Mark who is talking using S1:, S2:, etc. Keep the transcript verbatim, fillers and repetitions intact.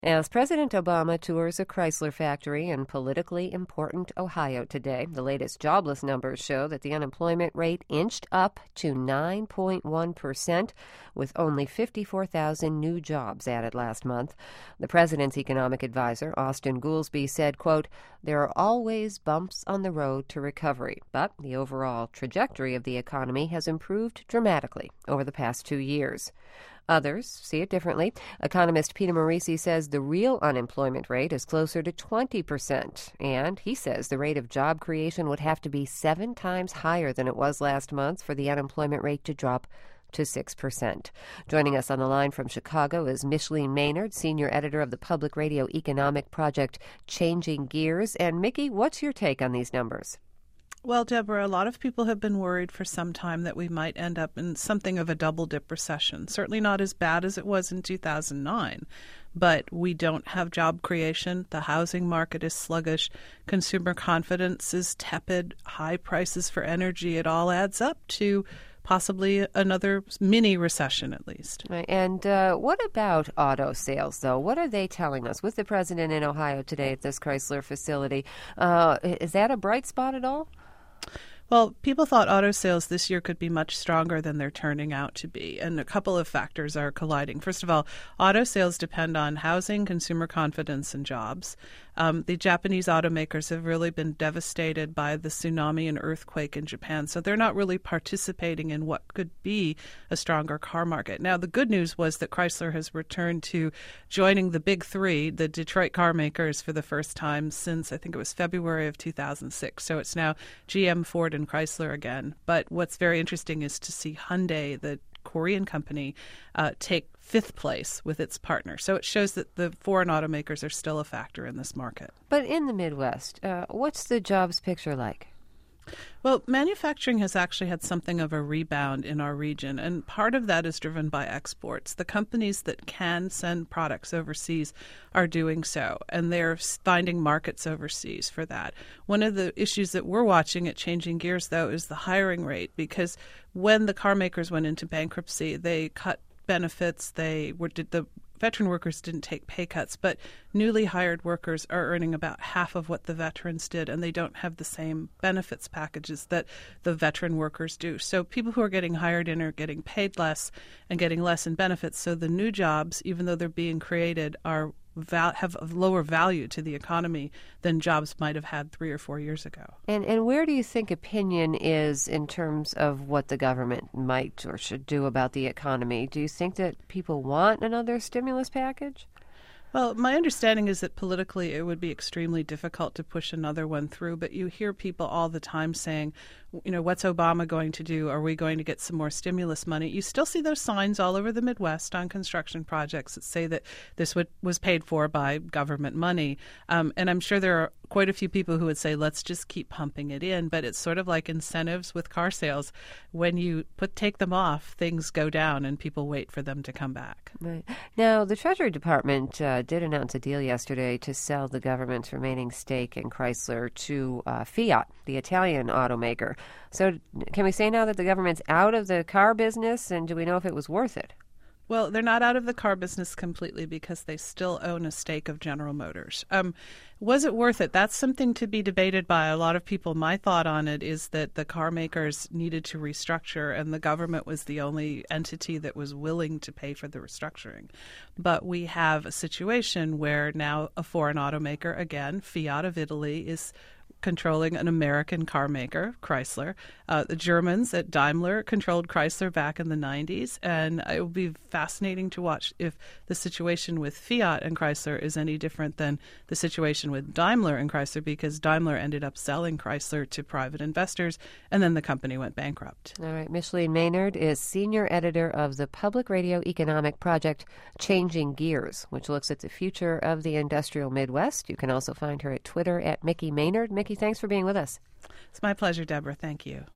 S1: As President Obama tours a Chrysler factory in politically important Ohio today, the latest jobless numbers show that the unemployment rate inched up to nine point one percent, with only fifty-four thousand new jobs added last month. The president's economic advisor, Austan Goolsbee, said, quote, "There are always bumps on the road to recovery, but the overall trajectory of the economy has improved dramatically over the past two years." Others see it differently. Economist Peter Morici says the real unemployment rate is closer to twenty percent, and he says the rate of job creation would have to be seven times higher than it was last month for the unemployment rate to drop to six percent. Joining us on the line from Chicago is Micheline Maynard, senior editor of the public radio economic project Changing Gears. And Mickey, what's your take on these numbers?
S2: Well, Deborah, a lot of people have been worried for some time that we might end up in something of a double-dip recession. Certainly not as bad as it was in two thousand nine, but we don't have job creation. The housing market is sluggish. Consumer confidence is tepid. High prices for energy. It all adds up to possibly another mini recession, at least.
S1: Right. And uh, what about auto sales, though? What are they telling us? With the president in Ohio today at this Chrysler facility, uh, is that a bright spot at all?
S2: Well, people thought auto sales this year could be much stronger than they're turning out to be, and a couple of factors are colliding. First of all, auto sales depend on housing, consumer confidence, and jobs. Um, the Japanese automakers have really been devastated by the tsunami and earthquake in Japan, so they're not really participating in what could be a stronger car market. Now, the good news was that Chrysler has returned to joining the big three, the Detroit car makers, for the first time since, I think it was February of two thousand six. So it's now G M, Ford, and Chrysler again. But what's very interesting is to see Hyundai, the Korean company, uh, take fifth place with its partner. So it shows that the foreign automakers are still a factor in this market.
S1: But in the Midwest, uh, what's the jobs picture like?
S2: Well, manufacturing has actually had something of a rebound in our region, and part of that is driven by exports. The companies that can send products overseas are doing so, and they're finding markets overseas for that. One of the issues that we're watching at Changing Gears, though, is the hiring rate, because when the car makers went into bankruptcy, they cut benefits, they were did the veteran workers didn't take pay cuts, but newly hired workers are earning about half of what the veterans did, and they don't have the same benefits packages that the veteran workers do. So people who are getting hired in are getting paid less and getting less in benefits. So the new jobs, even though they're being created, are val- have a lower value to the economy than jobs might have had three or four years ago.
S1: And and where do you think opinion is in terms of what the government might or should do about the economy? Do you think that people want another stimulus package?
S2: Well, my understanding is that politically it would be extremely difficult to push another one through, but you hear people all the time saying, you know, what's Obama going to do? Are we going to get some more stimulus money? You still see those signs all over the Midwest on construction projects that say that this would, was paid for by government money. Um, and I'm sure there are quite a few people who would say, let's just keep pumping it in. But it's sort of like incentives with car sales. When you put take them off, things go down and people wait for them to come back.
S1: Right. Now, the Treasury Department uh, did announce a deal yesterday to sell the government's remaining stake in Chrysler to uh, Fiat, the Italian automaker. So can we say now that the government's out of the car business, and do we know if it was worth it?
S2: Well, they're not out of the car business completely because they still own a stake of General Motors. Um, was it worth it? That's something to be debated by a lot of people. My thought on it is that the car makers needed to restructure, and the government was the only entity that was willing to pay for the restructuring. But we have a situation where now a foreign automaker, again, Fiat of Italy, is controlling an American car maker, Chrysler. Uh, the Germans at Daimler controlled Chrysler back in the nineties, and it will be fascinating to watch if the situation with Fiat and Chrysler is any different than the situation with Daimler and Chrysler, because Daimler ended up selling Chrysler to private investors, and then the company went bankrupt.
S1: All right. Micheline Maynard is senior editor of the public radio economic project Changing Gears, which looks at the future of the industrial Midwest. You can also find her at Twitter at Mickey Maynard. Mickey, thanks for being with us.
S2: It's my pleasure, Deborah. Thank you.